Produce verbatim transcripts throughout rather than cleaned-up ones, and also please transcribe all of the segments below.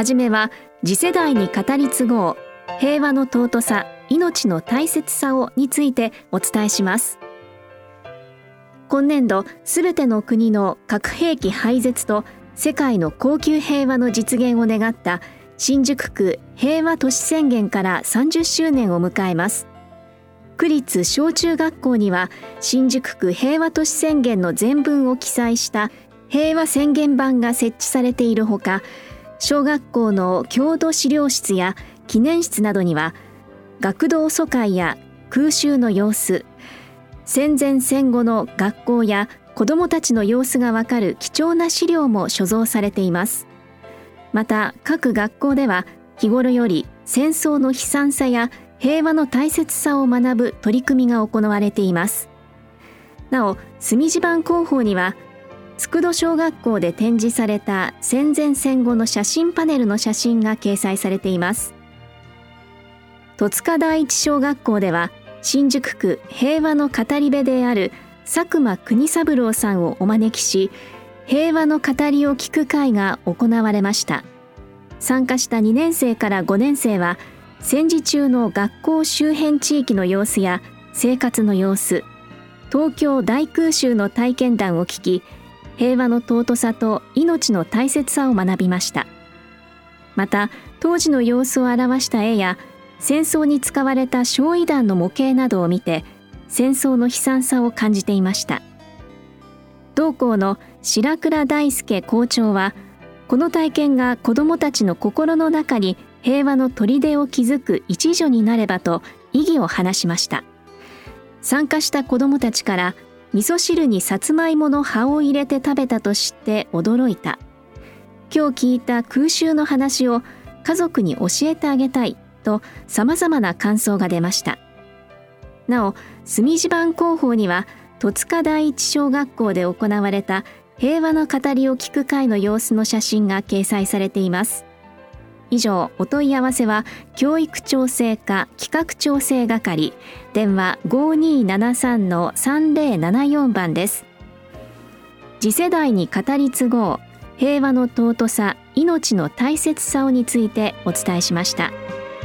はじめは次世代に語り継ごう平和の尊さ、命の大切さをについてお伝えします。今年度すべての国の核兵器廃絶と世界の恒久平和の実現を願った新宿区平和都市宣言からさんじゅっしゅうねんを迎えます。区立小中学校には新宿区平和都市宣言の全文を記載した平和宣言板が設置されているほか、小学校の郷土資料室や記念室などには学童疎開や空襲の様子、戦前戦後の学校や子どもたちの様子がわかる貴重な資料も所蔵されています。また各学校では日頃より戦争の悲惨さや平和の大切さを学ぶ取り組みが行われています。なお墨地板広報には佃小学校で展示された戦前戦後の写真パネルの写真が掲載されています。戸塚第一小学校では新宿区平和の語り部である佐久間国三郎さんをお招きし、平和の語りを聞く会が行われました。参加したにねんせいからごねんせいは戦時中の学校周辺地域の様子や生活の様子、東京大空襲の体験談を聞き、平和の尊さと命の大切さを学びました。また当時の様子を表した絵や戦争に使われた焼夷弾の模型などを見て戦争の悲惨さを感じていました。同校の白倉大輔校長は、この体験が子どもたちの心の中に平和の砦を築く一助になればと意義を話しました。参加した子どもたちから、味噌汁にさつまいもの葉を入れて食べたと知って驚いた、今日聞いた空襲の話を家族に教えてあげたいとさまざまな感想が出ました。なお墨地板広報には戸塚第一小学校で行われた平和の語りを聞く会の様子の写真が掲載されています。以上、お問い合わせは教育調整課企画調整係、電話 ごにーななさんのさんぜろななよん 番です。次世代に語り継ごう平和の尊さ、命の大切さをについてお伝えしました。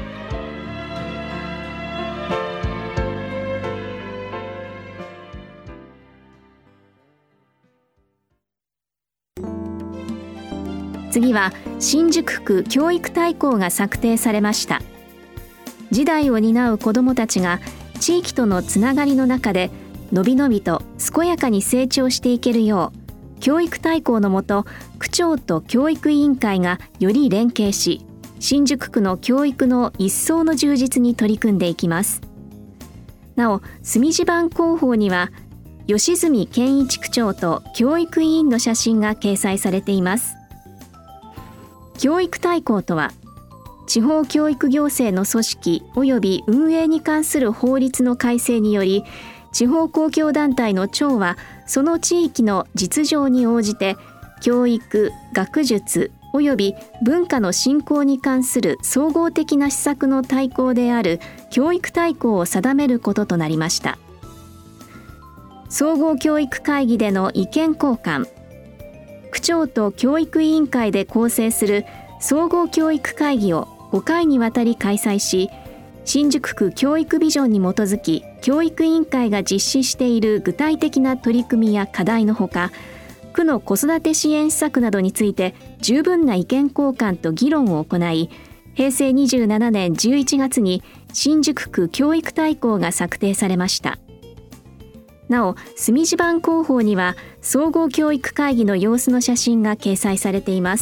次は新宿区教育大綱が策定されました。次代を担う子どもたちが地域とのつながりの中でのびのびと健やかに成長していけるよう、教育大綱のもと区長と教育委員会がより連携し、新宿区の教育の一層の充実に取り組んでいきます。なお墨地板広報には吉住健一区長と教育委員の写真が掲載されています。教育大綱とは、地方教育行政の組織及び運営に関する法律の改正により、地方公共団体の長はその地域の実情に応じて教育、学術及び文化の振興に関する総合的な施策の大綱である教育大綱を定めることとなりました。総合教育会議での意見交換、区長と教育委員会で構成する総合教育会議をごかいにわたり開催し、新宿区教育ビジョンに基づき教育委員会が実施している具体的な取り組みや課題のほか、区の子育て支援施策などについて十分な意見交換と議論を行い、へいせいにじゅうななねんじゅういちがつに新宿区教育大綱が策定されました。なお墨地板広報には総合教育会議の様子の写真が掲載されています。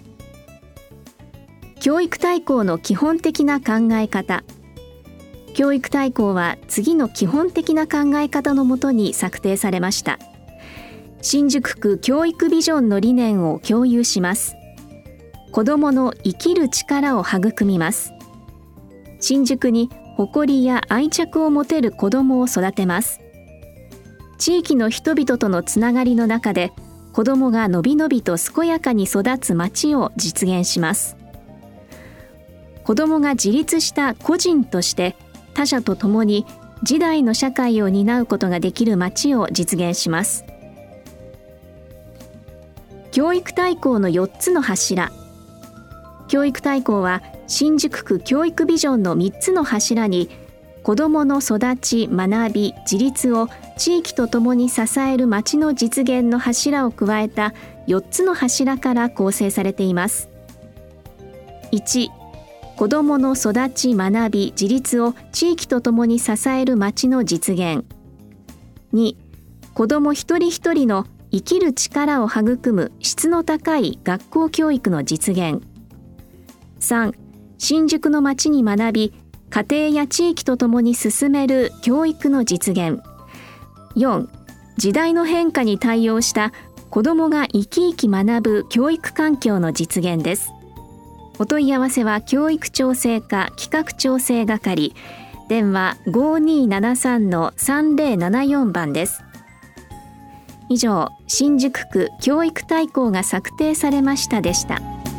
教育大綱の基本的な考え方。教育大綱は次の基本的な考え方のもとに策定されました。新宿区教育ビジョンの理念を共有します。子どもの生きる力を育みます。新宿に誇りや愛着を持てる子どもを育てます。地域の人々とのつながりの中で子どもがのびのびと健やかに育つ街を実現します。子どもが自立した個人として他者と共に次代の社会を担うことができる街を実現します。教育大綱のよっつの柱。 教育大綱は新宿区教育ビジョンのみっつの柱に、子どもの育ち、学び、自立を地域とともに支えるまちの実現の柱を加えたよっつの柱から構成されています。いち、子どもの育ち、学び、自立を地域とともに支えるまちの実現。に、子ども一人一人の生きる力を育む質の高い学校教育の実現。さん、新宿のまちに学び、家庭や地域とともに進める教育の実現。よん、時代の変化に対応した子どもが生き生き学ぶ教育環境の実現です。お問い合わせは教育調整課企画調整係、電話 ごにーななさんのさんぜろななよん 番です。以上、新宿区教育大綱が策定されましたでした。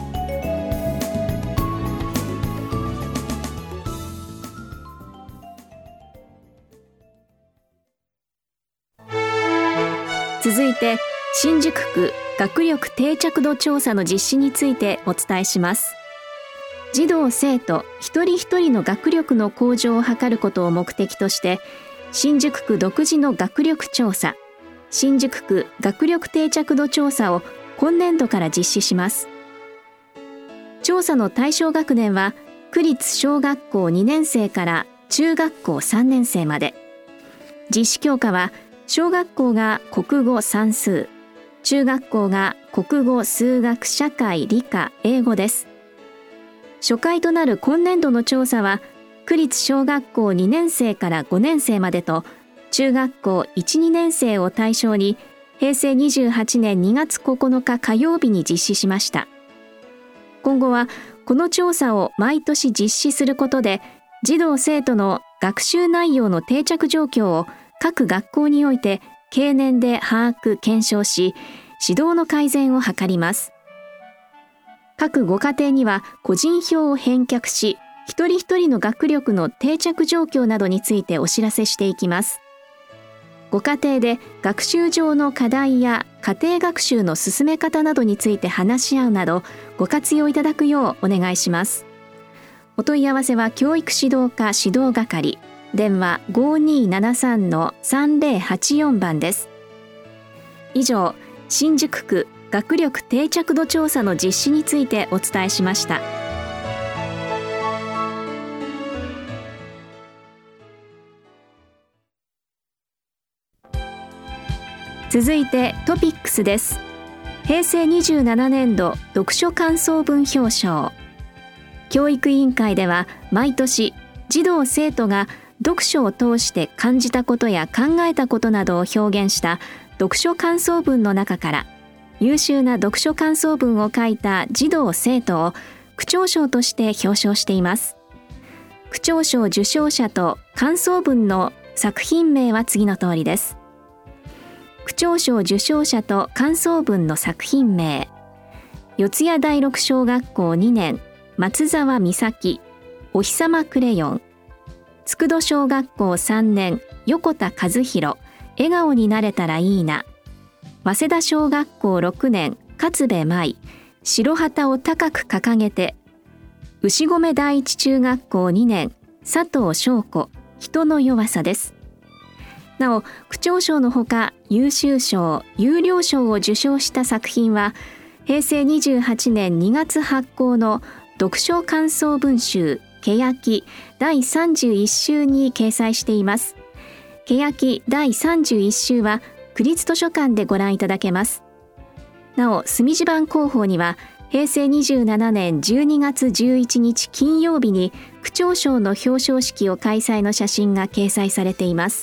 続いて、新宿区学力定着度調査の実施についてお伝えします。児童生徒一人一人の学力の向上を図ることを目的として、新宿区独自の学力調査、新宿区学力定着度調査を今年度から実施します。調査の対象学年は区立小学校にねん生から中学校さんねん生まで。実施教科は小学校が国語算数、中学校が国語数学社会理科英語です。初回となる今年度の調査は区立小学校にねん生からごねん生までと中学校いち、にねん生を対象にへいせいにじゅうはちねんにがつここのか火曜日に実施しました。今後はこの調査を毎年実施することで、児童生徒の学習内容の定着状況を各学校において経年で把握・検証し、指導の改善を図ります。各ご家庭には個人票を返却し、一人一人の学力の定着状況などについてお知らせしていきます。ご家庭で学習上の課題や家庭学習の進め方などについて話し合うなど、ご活用いただくようお願いします。お問い合わせは教育指導課指導係、電話 ごにーななさんのさんぜろはちよん 番です。以上、新宿区学力定着度調査の実施についてお伝えしました。続いてトピックスです。へいせいにじゅうななねんど読書感想文表彰。教育委員会では毎年児童生徒が読書を通して感じたことや考えたことなどを表現した読書感想文の中から優秀な読書感想文を書いた児童生徒を区長賞として表彰しています。区長賞受賞者と感想文の作品名は次の通りです。区長賞受賞者と感想文の作品名、四谷第六小学校にねん松沢美咲お日様クレヨン、佃小学校さんねん横田和弘笑顔になれたらいいな、早稲田小学校ろくねん勝部舞白旗を高く掲げて、牛込第一中学校にねん佐藤翔子人の弱さです。なお、区長賞のほか優秀賞、優良賞を受賞した作品はへいせいにじゅうはちねんにがつ発行の読書感想文集けやきだいさんじゅういっしゅうに掲載しています。けやきだいさんじゅういっしゅうは区立図書館でご覧いただけます。なお、墨地版広報にはへいせいにじゅうななねんじゅうにがつじゅういちにち金曜日に区長賞の表彰式を開催の写真が掲載されています。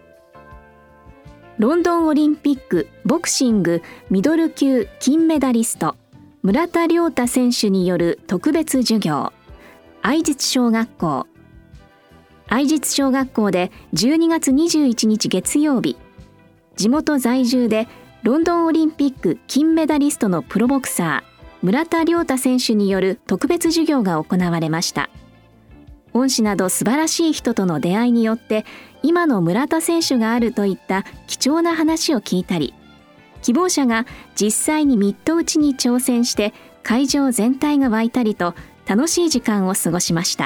ロンドンオリンピックボクシングミドル級金メダリスト村田諒太選手による特別授業、愛実小学校。愛実小学校でじゅうにがつにじゅういちにち月曜日、地元在住でロンドンオリンピック金メダリストのプロボクサー村田諒太選手による特別授業が行われました。恩師など素晴らしい人との出会いによって今の村田選手があるといった貴重な話を聞いたり、希望者が実際にミット打ちに挑戦して会場全体が沸いたりと楽しい時間を過ごしました。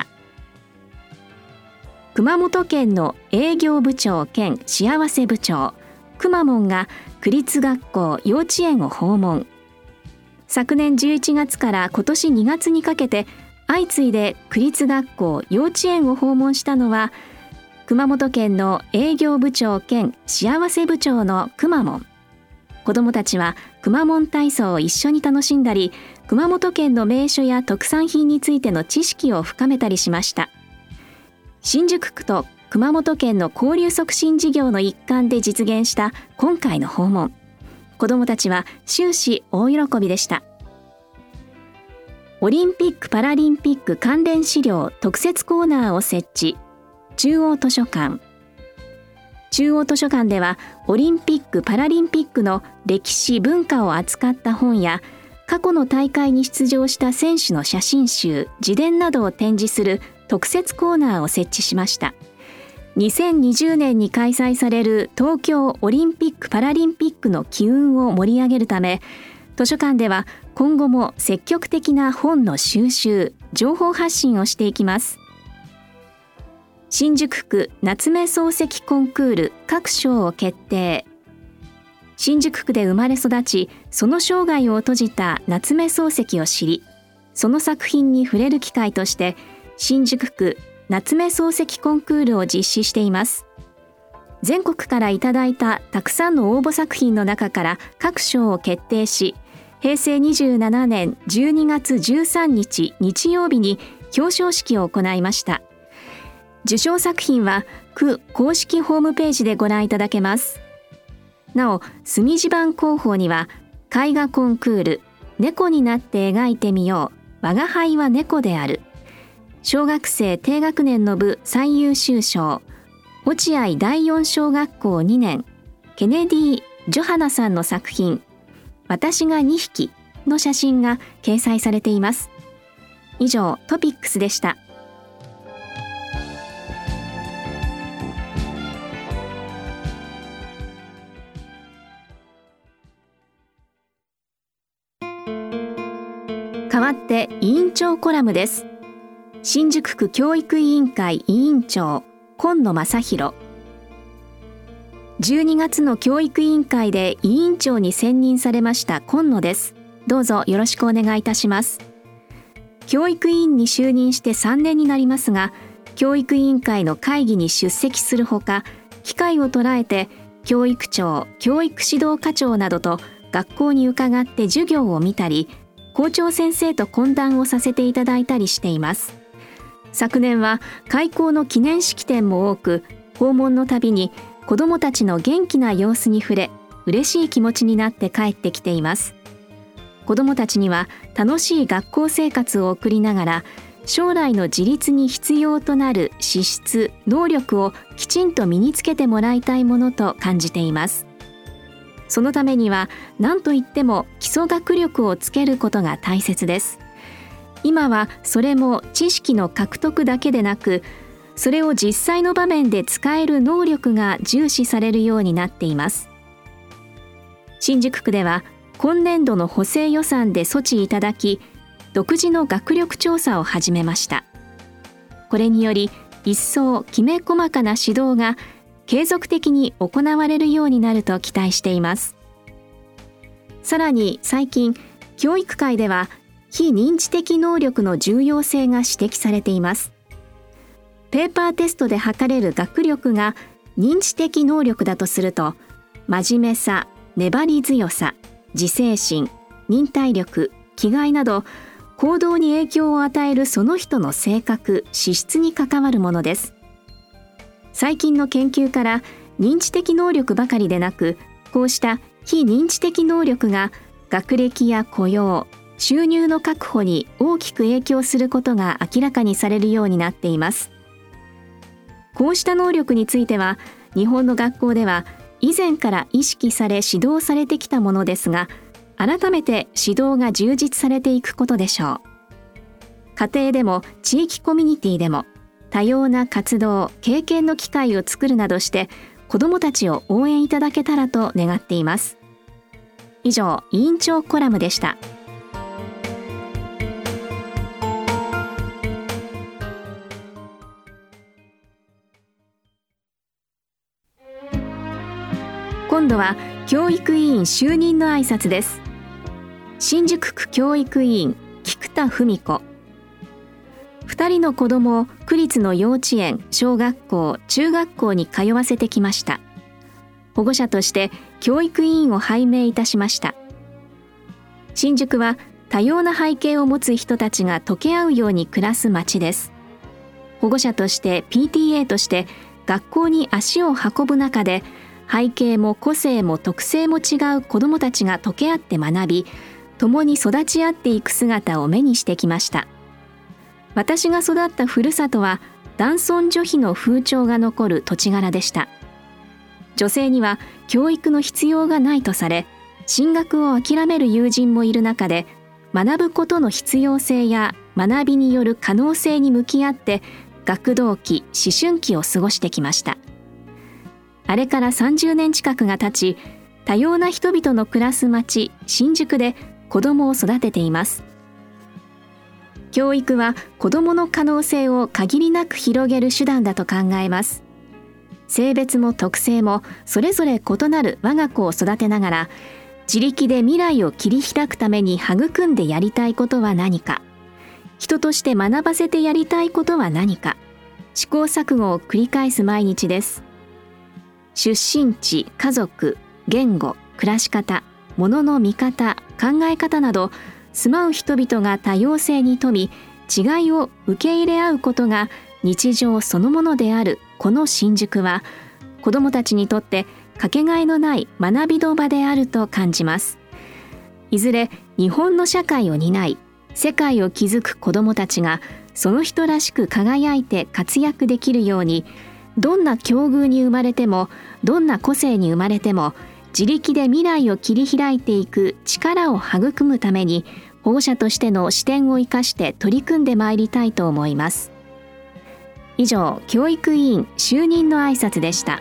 熊本県の営業部長兼幸せ部長くまモンが区立学校幼稚園を訪問。昨年じゅういちがつから今年にがつにかけて相次いで区立学校幼稚園を訪問したのは熊本県の営業部長兼幸せ部長のくまモン。子どもたちはくまモン体操を一緒に楽しんだり、熊本県の名所や特産品についての知識を深めたりしました。新宿区と熊本県の交流促進事業の一環で実現した今回の訪問。子どもたちは終始大喜びでした。オリンピック・パラリンピック関連資料特設コーナーを設置。中央図書館。中央図書館ではオリンピック・パラリンピックの歴史・文化を扱った本や過去の大会に出場した選手の写真集、自伝などを展示する特設コーナーを設置しました。にせんにじゅうねんに開催される東京オリンピック・パラリンピックの機運を盛り上げるため、図書館では今後も積極的な本の収集、情報発信をしていきます。新宿区夏目漱石コンクール各賞を決定。新宿区で生まれ育ち、その生涯を閉じた夏目漱石を知り、その作品に触れる機会として新宿区夏目漱石コンクールを実施しています。全国からいただいたたくさんの応募作品の中から各賞を決定し、へいせいにじゅうななねんじゅうにがつじゅうさんにち日曜日に表彰式を行いました。受賞作品は区公式ホームページでご覧いただけます。なお、墨地版広報には絵画コンクール、猫になって描いてみよう、我が輩は猫である、小学生低学年の部最優秀賞、落合だいよん小学校にねん、ケネディ・ジョハナさんの作品、私がにひきの写真が掲載されています。以上、トピックスでした。代わって委員長コラムです。新宿区教育委員会委員長今野正弘。じゅうにがつの教育委員会で委員長に選任されました今野です。どうぞよろしくお願いいたします。教育委員に就任してさんねんになりますが、教育委員会の会議に出席するほか、機会を捉えて教育長、教育指導課長などと学校に伺って授業を見たり、校長先生と懇談をさせていただいたりしています。昨年は開校の記念式典も多く、訪問のたびに子どもたちの元気な様子に触れ、嬉しい気持ちになって帰ってきています。子どもたちには楽しい学校生活を送りながら、将来の自立に必要となる資質、能力をきちんと身につけてもらいたいものと感じています。そのためには何といっても基礎学力をつけることが大切です。今はそれも知識の獲得だけでなく、それを実際の場面で使える能力が重視されるようになっています。新宿区では今年度の補正予算で措置いただき、独自の学力調査を始めました。これにより一層きめ細かな指導が継続的に行われるようになると期待しています。さらに最近、教育界では非認知的能力の重要性が指摘されています。ペーパーテストで測れる学力が認知的能力だとすると、真面目さ、粘り強さ、自制心、忍耐力、気概など行動に影響を与えるその人の性格、資質に関わるものです。最近の研究から認知的能力ばかりでなく、こうした非認知的能力が学歴や雇用、収入の確保に大きく影響することが明らかにされるようになっています。こうした能力については、日本の学校では以前から意識され指導されてきたものですが、改めて指導が充実されていくことでしょう。家庭でも地域コミュニティでも多様な活動、経験の機会を作るなどして子どもたちを応援いただけたらと願っています。以上、委員長コラムでした。 度は教育委員就任の挨拶です。新宿区教育委員菊田文子。ふたりの子どもを区立の幼稚園、小学校、中学校に通わせてきました。保護者として教育委員を拝命いたしました。新宿は多様な背景を持つ人たちが溶け合うように暮らす街です。保護者として ピーティーエー として学校に足を運ぶ中で、背景も個性も特性も違う子どもたちが溶け合って学び、共に育ち合っていく姿を目にしてきました。私が育ったふるさとは男尊女卑の風潮が残る土地柄でした。女性には教育の必要がないとされ、進学を諦める友人もいる中で、学ぶことの必要性や学びによる可能性に向き合って学童期、思春期を過ごしてきました。あれからさんじゅうねん近くが経ち、多様な人々の暮らす街、新宿で子どもを育てています。教育は子どもの可能性を限りなく広げる手段だと考えます。性別も特性もそれぞれ異なる我が子を育てながら、自力で未来を切り開くために育んでやりたいことは何か、人として学ばせてやりたいことは何か、試行錯誤を繰り返す毎日です。出身地、家族、言語、暮らし方、物の見方、考え方など、住まう人々が多様性に富み、違いを受け入れ合うことが日常そのものであるこの新宿は、子どもたちにとってかけがえのない学びの場であると感じます。いずれ日本の社会を担い、世界を築く子どもたちがその人らしく輝いて活躍できるように、どんな境遇に生まれても、どんな個性に生まれても、自力で未来を切り開いていく力を育むために、保護者としての視点を生かして取り組んでまいりたいと思います。以上、教育委員就任の挨拶でした。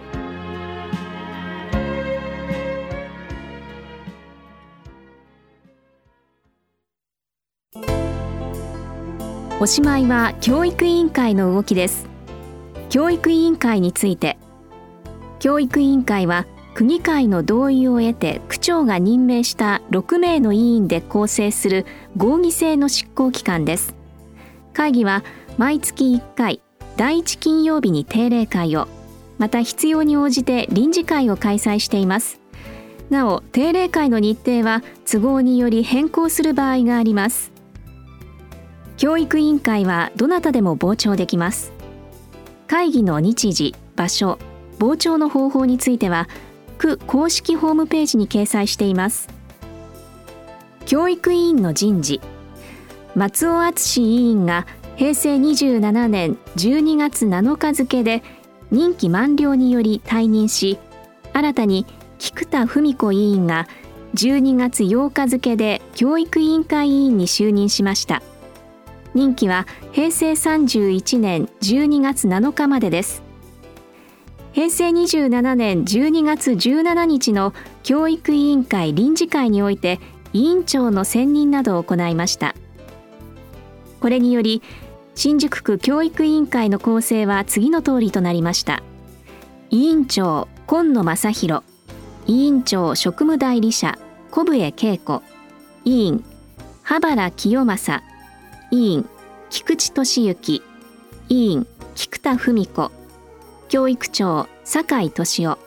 おしまいは教育委員会の動きです。教育委員会について、教育委員会は区議会の同意を得て区長が任命したろくめいの委員で構成する合議制の執行機関です。会議は毎月いっかい、だいいち金曜日に定例会を、また必要に応じて臨時会を開催しています。なお、定例会の日程は都合により変更する場合があります。教育委員会はどなたでも傍聴できます。会議の日時、場所、傍聴の方法については区公式ホームページに掲載しています。教育委員の人事、松尾敦委員がへいせいにじゅうななねんじゅうにがつなのか付で任期満了により退任し、新たに菊田文子委員がじゅうにがつようか付で教育委員会委員に就任しました。任期はへいせいさんじゅういちねんじゅうにがつなのかまでです。へいせいにじゅうななねんじゅうにがつじゅうしちにちの教育委員会臨時会において委員長の選任などを行いました。これにより新宿区教育委員会の構成は次の通りとなりました。委員長今野正弘、委員長職務代理者小笛恵子、委員羽原清正、委員菊池俊之、委員菊田文子、教育長酒井俊夫。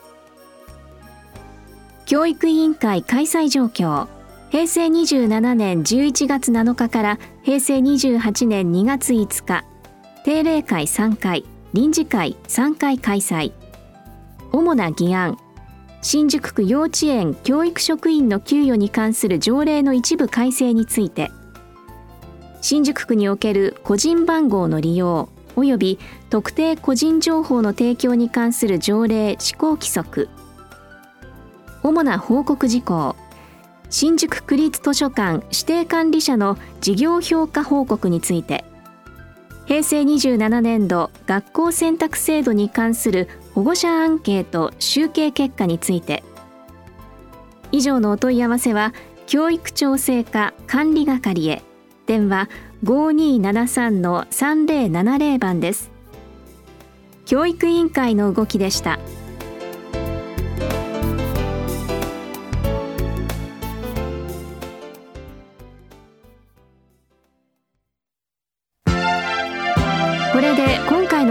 教育委員会開催状況、へいせいにじゅうななねんじゅういちがつなのかからへいせいにじゅうはちねんにがついつか、定例会さんかい、臨時会さんかい開催。主な議案、新宿区幼稚園教育職員の給与に関する条例の一部改正について、新宿区における個人番号の利用および特定個人情報の提供に関する条例施行規則。主な報告事項、新宿区立図書館指定管理者の事業評価報告について、へいせいにじゅうななねんど学校選択制度に関する保護者アンケート集計結果について。以上のお問い合わせは教育調整課管理係へ、電話 ごーにーななさんのさんぜろななぜろ 番です。教育委員会の動きでした。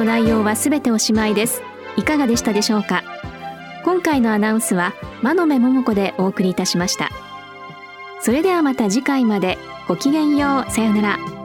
内容はすべておしまいです。いかがでしたでしょうか。今回のアナウンスは真鍋桃子でお送りいたしました。それではまた次回まで。ごきげんよう。さようなら。